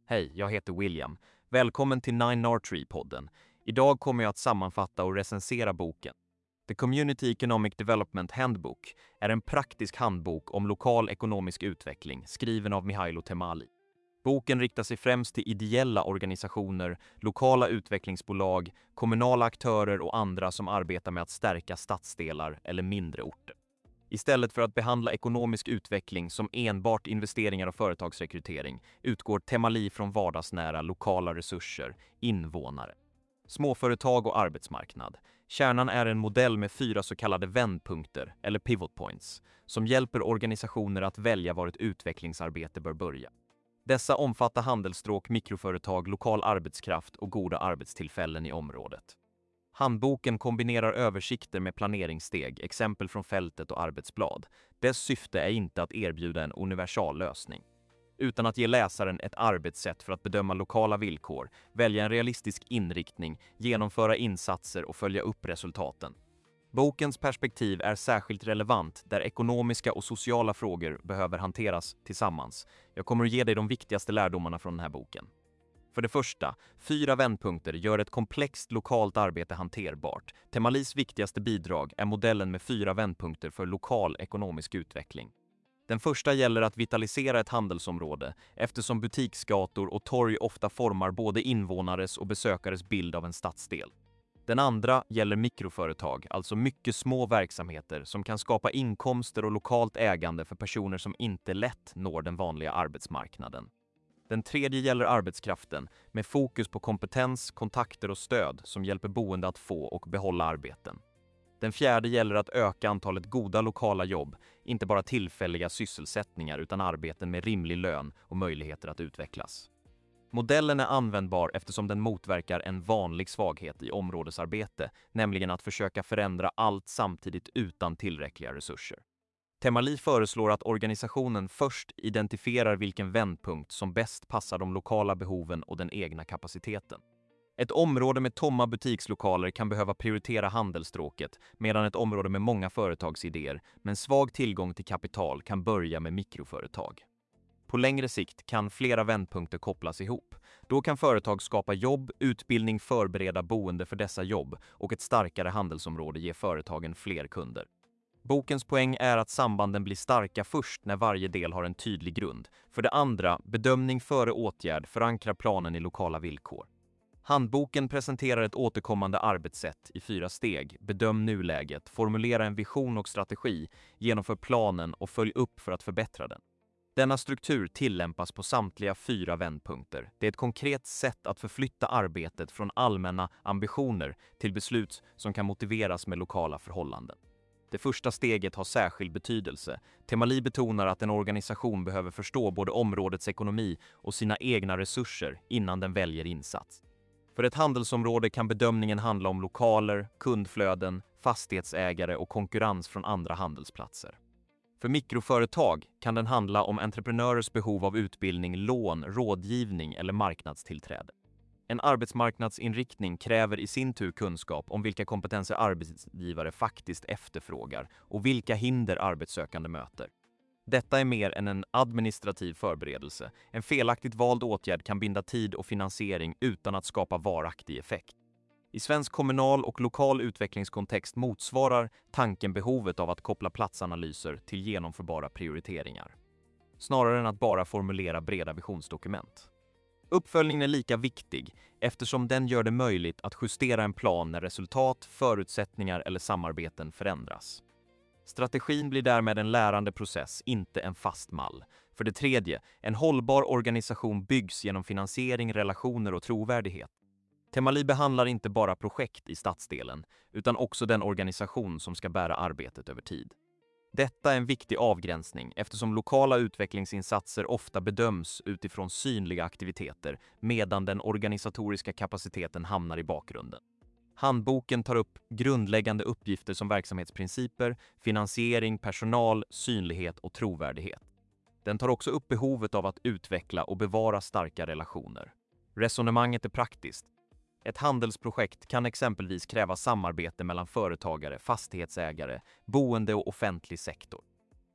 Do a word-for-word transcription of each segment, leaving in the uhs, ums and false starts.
Hej, jag heter William. Välkommen till Nine Nortree-podden. Idag kommer jag att sammanfatta och recensera boken. The Community Economic Development Handbook är en praktisk handbok om lokal ekonomisk utveckling skriven av Mihailo Temali. Boken riktar sig främst till ideella organisationer, lokala utvecklingsbolag, kommunala aktörer och andra som arbetar med att stärka stadsdelar eller mindre orter. Istället för att behandla ekonomisk utveckling som enbart investeringar och företagsrekrytering utgår Temali från vardagsnära lokala resurser, invånare. Småföretag och arbetsmarknad. Kärnan är en modell med fyra så kallade vändpunkter, eller pivot points, som hjälper organisationer att välja var ett utvecklingsarbete bör börja. Dessa omfattar handelsstråk, mikroföretag, lokal arbetskraft och goda arbetstillfällen i området. Handboken kombinerar översikter med planeringssteg, exempel från fältet och arbetsblad. Dess syfte är inte att erbjuda en universal lösning, utan att ge läsaren ett arbetssätt för att bedöma lokala villkor, välja en realistisk inriktning, genomföra insatser och följa upp resultaten. Bokens perspektiv är särskilt relevant där ekonomiska och sociala frågor behöver hanteras tillsammans. Jag kommer att ge dig de viktigaste lärdomarna från den här boken. För det första, fyra vändpunkter gör ett komplext lokalt arbete hanterbart. Temalis viktigaste bidrag är modellen med fyra vändpunkter för lokal ekonomisk utveckling. Den första gäller att vitalisera ett handelsområde eftersom butiksgator och torg ofta formar både invånares och besökares bild av en stadsdel. Den andra gäller mikroföretag, alltså mycket små verksamheter som kan skapa inkomster och lokalt ägande för personer som inte lätt når den vanliga arbetsmarknaden. Den tredje gäller arbetskraften med fokus på kompetens, kontakter och stöd som hjälper boende att få och behålla arbeten. Den fjärde gäller att öka antalet goda lokala jobb, inte bara tillfälliga sysselsättningar utan arbeten med rimlig lön och möjligheter att utvecklas. Modellen är användbar eftersom den motverkar en vanlig svaghet i områdesarbete, nämligen att försöka förändra allt samtidigt utan tillräckliga resurser. Temali föreslår att organisationen först identifierar vilken vändpunkt som bäst passar de lokala behoven och den egna kapaciteten. Ett område med tomma butikslokaler kan behöva prioritera handelsstråket, medan ett område med många företagsidéer men svag tillgång till kapital kan börja med mikroföretag. På längre sikt kan flera vändpunkter kopplas ihop. Då kan företag skapa jobb, utbildning förbereda boende för dessa jobb och ett starkare handelsområde ge företagen fler kunder. Bokens poäng är att sambanden blir starka först när varje del har en tydlig grund. För det andra, bedömning före åtgärd förankrar planen i lokala villkor. Handboken presenterar ett återkommande arbetssätt i fyra steg. Bedöm nuläget, formulera en vision och strategi, genomför planen och följ upp för att förbättra den. Denna struktur tillämpas på samtliga fyra vändpunkter. Det är ett konkret sätt att förflytta arbetet från allmänna ambitioner till beslut som kan motiveras med lokala förhållanden. Det första steget har särskild betydelse. Temali betonar att en organisation behöver förstå både områdets ekonomi och sina egna resurser innan den väljer insats. För ett handelsområde kan bedömningen handla om lokaler, kundflöden, fastighetsägare och konkurrens från andra handelsplatser. För mikroföretag kan den handla om entreprenörers behov av utbildning, lån, rådgivning eller marknadstillträde. En arbetsmarknadsinriktning kräver i sin tur kunskap om vilka kompetenser arbetsgivare faktiskt efterfrågar och vilka hinder arbetssökande möter. Detta är mer än en administrativ förberedelse. En felaktigt vald åtgärd kan binda tid och finansiering utan att skapa varaktig effekt. I svensk kommunal och lokal utvecklingskontext motsvarar tanken behovet av att koppla platsanalyser till genomförbara prioriteringar, snarare än att bara formulera breda visionsdokument. Uppföljningen är lika viktig eftersom den gör det möjligt att justera en plan när resultat, förutsättningar eller samarbeten förändras. Strategin blir därmed en lärande process, inte en fast mall. För det tredje, en hållbar organisation byggs genom finansiering, relationer och trovärdighet. Temali behandlar inte bara projekt i stadsdelen, utan också den organisation som ska bära arbetet över tid. Detta är en viktig avgränsning eftersom lokala utvecklingsinsatser ofta bedöms utifrån synliga aktiviteter medan den organisatoriska kapaciteten hamnar i bakgrunden. Handboken tar upp grundläggande uppgifter som verksamhetsprinciper, finansiering, personal, synlighet och trovärdighet. Den tar också upp behovet av att utveckla och bevara starka relationer. Resonemanget är praktiskt. Ett handelsprojekt kan exempelvis kräva samarbete mellan företagare, fastighetsägare, boende och offentlig sektor.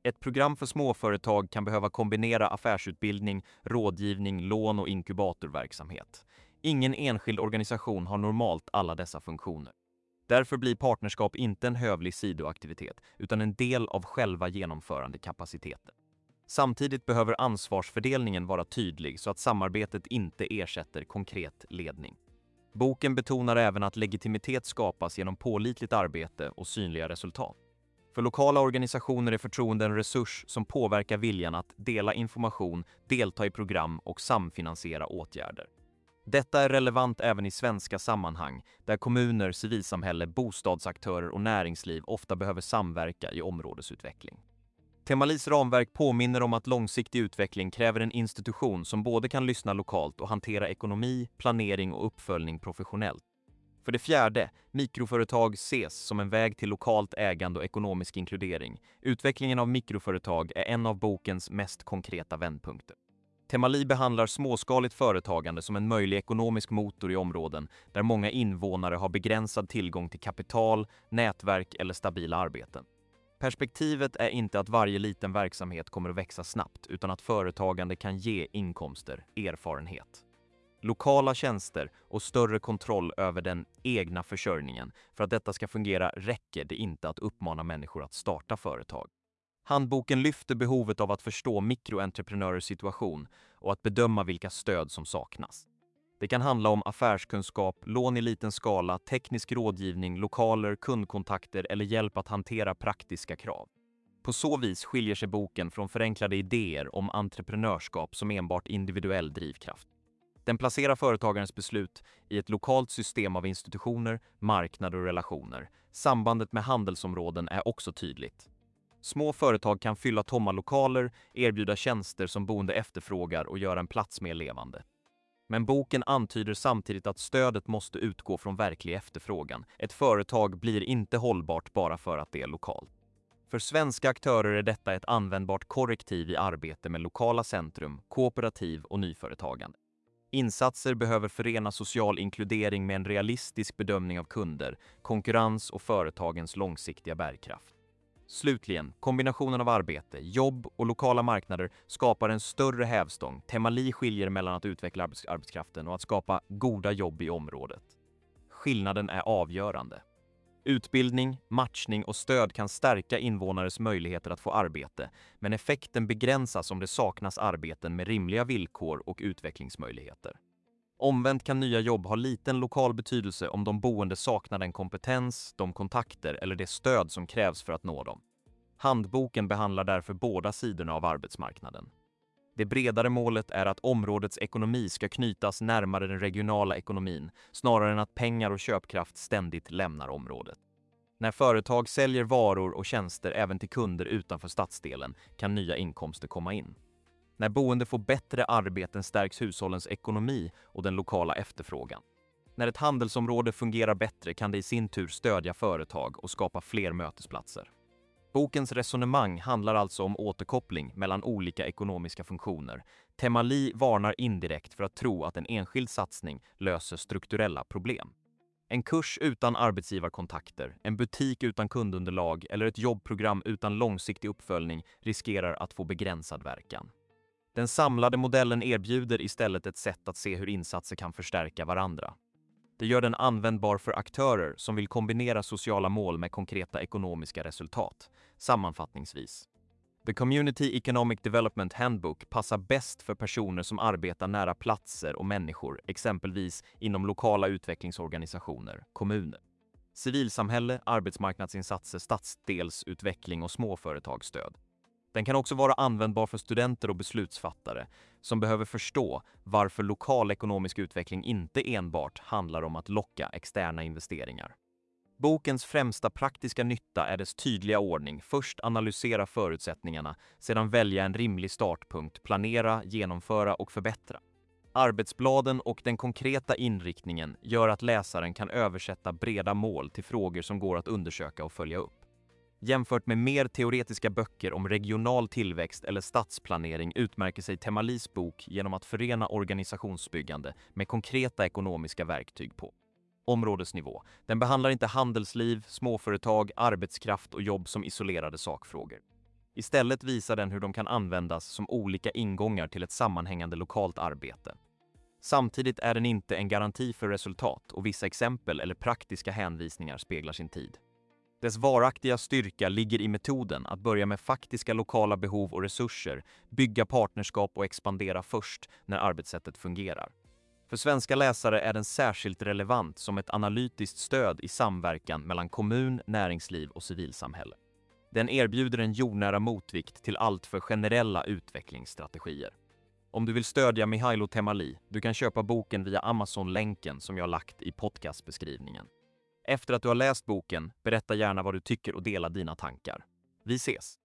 Ett program för småföretag kan behöva kombinera affärsutbildning, rådgivning, lån och inkubatorverksamhet. Ingen enskild organisation har normalt alla dessa funktioner. Därför blir partnerskap inte en hövlig sidoaktivitet utan en del av själva genomförandekapaciteten. Samtidigt behöver ansvarsfördelningen vara tydlig så att samarbetet inte ersätter konkret ledning. Boken betonar även att legitimitet skapas genom pålitligt arbete och synliga resultat. För lokala organisationer är förtroende en resurs som påverkar viljan att dela information, delta i program och samfinansiera åtgärder. Detta är relevant även i svenska sammanhang, där kommuner, civilsamhälle, bostadsaktörer och näringsliv ofta behöver samverka i områdesutveckling. Temalis ramverk påminner om att långsiktig utveckling kräver en institution som både kan lyssna lokalt och hantera ekonomi, planering och uppföljning professionellt. För det fjärde, mikroföretag ses som en väg till lokalt ägande och ekonomisk inkludering. Utvecklingen av mikroföretag är en av bokens mest konkreta vändpunkter. Temali behandlar småskaligt företagande som en möjlig ekonomisk motor i områden där många invånare har begränsad tillgång till kapital, nätverk eller stabila arbeten. Perspektivet är inte att varje liten verksamhet kommer att växa snabbt utan att företagande kan ge inkomster, erfarenhet, lokala tjänster och större kontroll över den egna försörjningen. För att detta ska fungera räcker det inte att uppmana människor att starta företag. Handboken lyfter behovet av att förstå mikroentreprenörers situation och att bedöma vilka stöd som saknas. Det kan handla om affärskunskap, lån i liten skala, teknisk rådgivning, lokaler, kundkontakter eller hjälp att hantera praktiska krav. På så vis skiljer sig boken från förenklade idéer om entreprenörskap som enbart individuell drivkraft. Den placerar företagarens beslut i ett lokalt system av institutioner, marknader och relationer. Sambandet med handelsområden är också tydligt. Små företag kan fylla tomma lokaler, erbjuda tjänster som boende efterfrågar och göra en plats mer levande. Men boken antyder samtidigt att stödet måste utgå från verklig efterfrågan. Ett företag blir inte hållbart bara för att det är lokalt. För svenska aktörer är detta ett användbart korrektiv i arbete med lokala centrum, kooperativ och nyföretagande. Insatser behöver förena social inkludering med en realistisk bedömning av kunder, konkurrens och företagens långsiktiga bärkraft. Slutligen, kombinationen av arbete, jobb och lokala marknader skapar en större hävstång. Temali skiljer mellan att utveckla arbets- arbetskraften och att skapa goda jobb i området. Skillnaden är avgörande. Utbildning, matchning och stöd kan stärka invånares möjligheter att få arbete, men effekten begränsas om det saknas arbeten med rimliga villkor och utvecklingsmöjligheter. Omvänt kan nya jobb ha liten lokal betydelse om de boende saknar den kompetens, de kontakter eller det stöd som krävs för att nå dem. Handboken behandlar därför båda sidorna av arbetsmarknaden. Det bredare målet är att områdets ekonomi ska knytas närmare den regionala ekonomin, snarare än att pengar och köpkraft ständigt lämnar området. När företag säljer varor och tjänster även till kunder utanför stadsdelen kan nya inkomster komma in. När boende får bättre arbeten stärks hushållens ekonomi och den lokala efterfrågan. När ett handelsområde fungerar bättre kan det i sin tur stödja företag och skapa fler mötesplatser. Bokens resonemang handlar alltså om återkoppling mellan olika ekonomiska funktioner. Temali varnar indirekt för att tro att en enskild satsning löser strukturella problem. En kurs utan arbetsgivarkontakter, en butik utan kundunderlag eller ett jobbprogram utan långsiktig uppföljning riskerar att få begränsad verkan. Den samlade modellen erbjuder istället ett sätt att se hur insatser kan förstärka varandra. Det gör den användbar för aktörer som vill kombinera sociala mål med konkreta ekonomiska resultat. Sammanfattningsvis. The Community Economic Development Handbook passar bäst för personer som arbetar nära platser och människor, exempelvis inom lokala utvecklingsorganisationer, kommuner, civilsamhälle, arbetsmarknadsinsatser, stadsdelsutveckling och småföretagsstöd. Den kan också vara användbar för studenter och beslutsfattare som behöver förstå varför lokal ekonomisk utveckling inte enbart handlar om att locka externa investeringar. Bokens främsta praktiska nytta är dess tydliga ordning. Först analysera förutsättningarna, sedan välja en rimlig startpunkt, planera, genomföra och förbättra. Arbetsbladen och den konkreta inriktningen gör att läsaren kan översätta breda mål till frågor som går att undersöka och följa upp. Jämfört med mer teoretiska böcker om regional tillväxt eller stadsplanering utmärker sig Temalis bok genom att förena organisationsbyggande med konkreta ekonomiska verktyg på områdesnivå. Den behandlar inte handelsliv, småföretag, arbetskraft och jobb som isolerade sakfrågor. Istället visar den hur de kan användas som olika ingångar till ett sammanhängande lokalt arbete. Samtidigt är den inte en garanti för resultat och vissa exempel eller praktiska hänvisningar speglar sin tid. Dess varaktiga styrka ligger i metoden att börja med faktiska lokala behov och resurser, bygga partnerskap och expandera först när arbetssättet fungerar. För svenska läsare är den särskilt relevant som ett analytiskt stöd i samverkan mellan kommun, näringsliv och civilsamhälle. Den erbjuder en jordnära motvikt till allt för generella utvecklingsstrategier. Om du vill stödja Mihailo Temali, du kan köpa boken via Amazon-länken som jag lagt i podcastbeskrivningen. Efter att du har läst boken, berätta gärna vad du tycker och dela dina tankar. Vi ses!